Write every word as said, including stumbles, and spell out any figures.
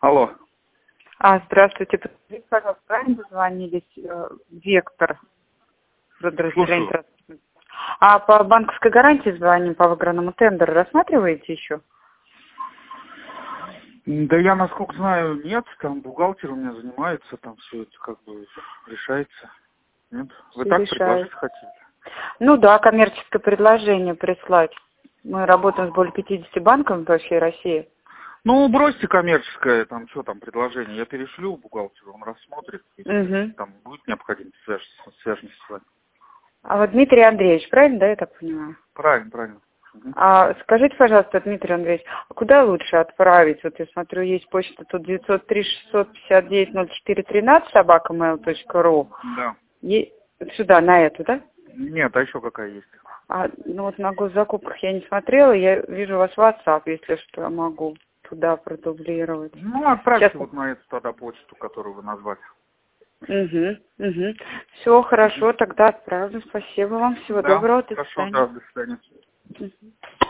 Алло. А, здравствуйте. Подскажите, пожалуйста, правильно дозвонились? Э, Вектор. Слушаю. А по банковской гарантии звоним, по выигранному тендеру. Рассматриваете еще? Да я, насколько знаю, нет. Там бухгалтер у меня занимается, там все это как бы решается. Нет? Вы Всё так решает. предложить хотите? Ну да, коммерческое предложение прислать. Мы работаем с более пятидесятью банками по всей России. Ну, бросьте коммерческое, там, что там, предложение. Я перешлю бухгалтеру, он рассмотрит. Если Угу. там будет необходимость, свяжется, свяжемся с вами. А вот Дмитрий Андреевич, правильно, да, я так понимаю? Правильно, правильно. Угу. А скажите, пожалуйста, Дмитрий Андреевич, а куда лучше отправить? Вот я смотрю, есть почта тут девятьсот три шестьсот пятьдесят девять ноль четыре тринадцать собака mail точка ру. Да. Е... Сюда, на эту, да? Нет, а еще какая есть? А, ну вот на госзакупках я не смотрела, я вижу у вас WhatsApp, если что, я могу туда продублировать. Ну, отправьте Сейчас. вот на эту тогда почту, которую вы назвали. Угу, угу. Все, хорошо, тогда отправлю. Спасибо вам, всего Да, доброго, до хорошо, да, свидания. до свидания. Мгм.